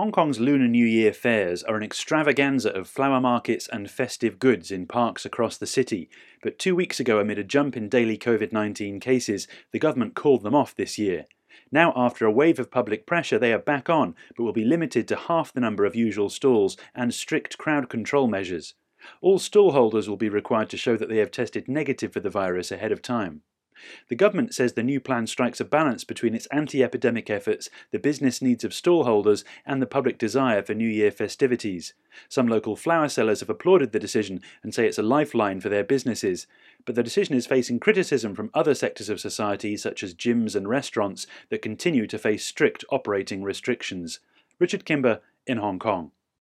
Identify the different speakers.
Speaker 1: Hong Kong's Lunar New Year fairs are an extravaganza of flower markets and festive goods in parks across the city, but 2 weeks ago, amid a jump in daily COVID-19 cases, the government called them off this year. Now, after a wave of public pressure, they are back on, but will be limited to half the number of usual stalls and strict crowd control measures. All stallholders will be required to show that they have tested negative for the virus ahead of time. The government says the new plan strikes a balance between its anti-epidemic efforts, the business needs of stallholders, and the public desire for New Year festivities. Some local flower sellers have applauded the decision and say it's a lifeline for their businesses. But the decision is facing criticism from other sectors of society, such as gyms and restaurants, that continue to face strict operating restrictions. Richard Kimber in Hong Kong.